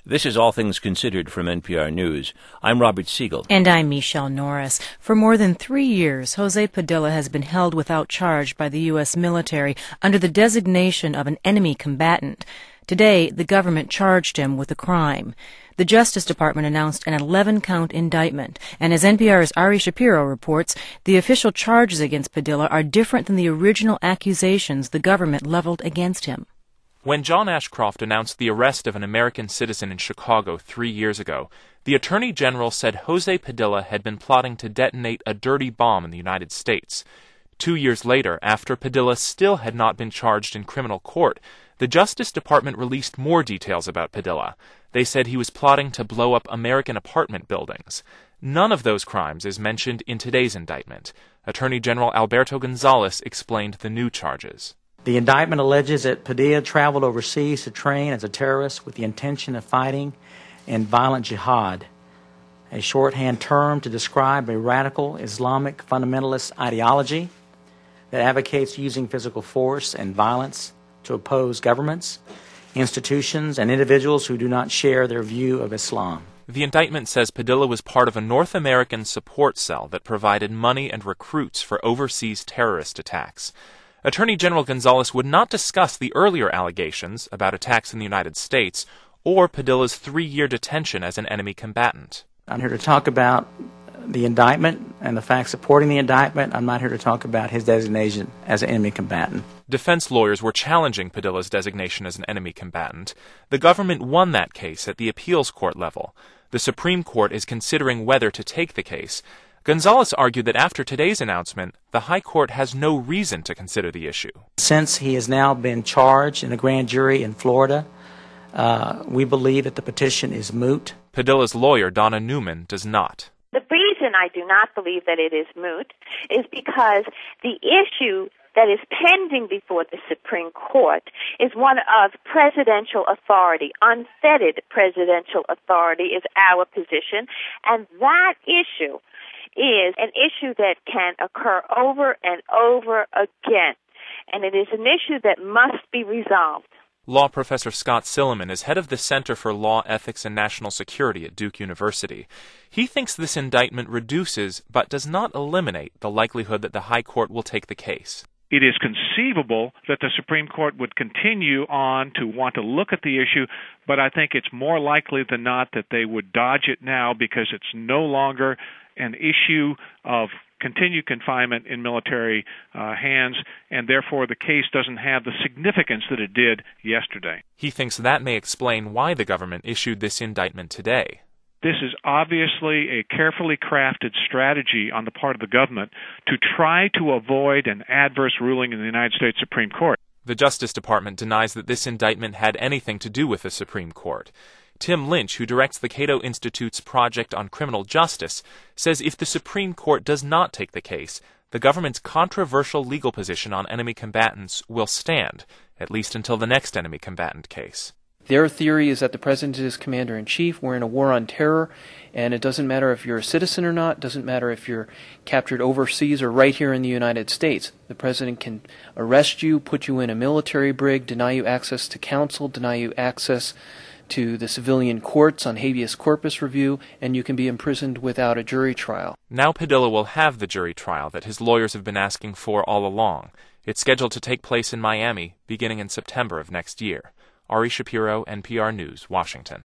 This is All Things Considered from NPR News. I'm Robert Siegel. And I'm Michelle Norris. For more than 3 years, Jose Padilla has been held without charge by the U.S. military under the designation of an enemy combatant. Today, the government charged him with a crime. The Justice Department announced an 11-count indictment, and as NPR's Ari Shapiro reports, the official charges against Padilla are different than the original accusations the government leveled against him. When John Ashcroft announced the arrest of an American citizen in Chicago 3 years ago, the Attorney General said Jose Padilla had been plotting to detonate a dirty bomb in the United States. 2 years later, after Padilla still had not been charged in criminal court, the Justice Department released more details about Padilla. They said he was plotting to blow up American apartment buildings. None of those crimes is mentioned in today's indictment. Attorney General Alberto Gonzales explained the new charges. The indictment alleges that Padilla traveled overseas to train as a terrorist with the intention of fighting in violent jihad, a shorthand term to describe a radical Islamic fundamentalist ideology that advocates using physical force and violence to oppose governments, institutions, and individuals who do not share their view of Islam. The indictment says Padilla was part of a North American support cell that provided money and recruits for overseas terrorist attacks. Attorney General Gonzales would not discuss the earlier allegations about attacks in the United States or Padilla's 3-year detention as an enemy combatant. I'm here to talk about the indictment and the facts supporting the indictment. I'm not here to talk about his designation as an enemy combatant. Defense lawyers were challenging Padilla's designation as an enemy combatant. The government won that case at the appeals court level. The Supreme Court is considering whether to take the case. Gonzales argued that after today's announcement, the High Court has no reason to consider the issue. Since he has now been charged in a grand jury in Florida, we believe that the petition is moot. Padilla's lawyer, Donna Newman, does not. The reason I do not believe that it is moot is because the issue that is pending before the Supreme Court is one of presidential authority. Unfettered presidential authority is our position, and that issue is an issue that can occur over and over again, and it is an issue that must be resolved. Law professor Scott Silliman is head of the Center for Law, Ethics, and National Security at Duke University. He thinks this indictment reduces, but does not eliminate, the likelihood that the High Court will take the case. It is conceivable that the Supreme Court would continue on to want to look at the issue, but I think it's more likely than not that they would dodge it now because it's no longer an issue of continued confinement in military hands, and therefore the case doesn't have the significance that it did yesterday. He thinks that may explain why the government issued this indictment today. This is obviously a carefully crafted strategy on the part of the government to try to avoid an adverse ruling in the United States Supreme Court. The Justice Department denies that this indictment had anything to do with the Supreme Court. Tim Lynch, who directs the Cato Institute's Project on Criminal Justice, says if the Supreme Court does not take the case, the government's controversial legal position on enemy combatants will stand, at least until the next enemy combatant case. Their theory is that the president is commander-in-chief. We're in a war on terror, and it doesn't matter if you're a citizen or not. It doesn't matter if you're captured overseas or right here in the United States. The president can arrest you, put you in a military brig, deny you access to counsel, deny you access to the civilian courts on habeas corpus review, and you can be imprisoned without a jury trial. Now Padilla will have the jury trial that his lawyers have been asking for all along. It's scheduled to take place in Miami beginning in September of next year. Ari Shapiro, NPR News, Washington.